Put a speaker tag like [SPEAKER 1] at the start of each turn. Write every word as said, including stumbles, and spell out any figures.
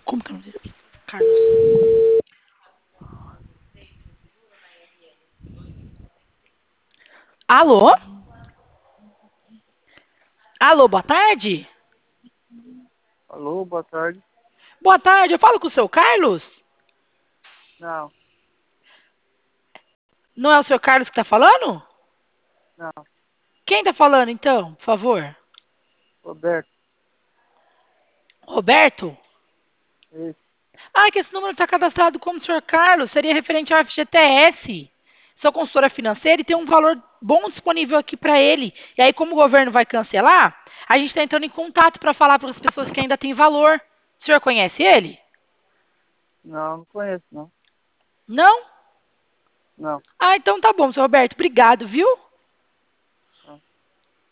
[SPEAKER 1] Como que é o nome dele? Carlos. Alô? Alô, boa tarde?
[SPEAKER 2] Alô, boa tarde.
[SPEAKER 1] Boa tarde, eu falo com o seu Carlos?
[SPEAKER 2] Não,
[SPEAKER 1] Não é o seu Carlos que tá falando?
[SPEAKER 2] não,
[SPEAKER 1] Quem tá falando então, por favor?
[SPEAKER 2] Roberto.
[SPEAKER 1] Roberto?
[SPEAKER 2] Esse,
[SPEAKER 1] Ah, que esse número está cadastrado como senhor Carlos, seria referente ao F G T S. Sou consultora financeira e tem um valor bom disponível aqui para ele. E aí, como o governo vai cancelar, a gente está entrando em contato para falar para as pessoas que ainda têm valor. O senhor conhece ele?
[SPEAKER 2] não, não conheço, não.
[SPEAKER 1] Não?
[SPEAKER 2] Não.
[SPEAKER 1] Ah, então tá bom, senhor Roberto. Obrigado, viu?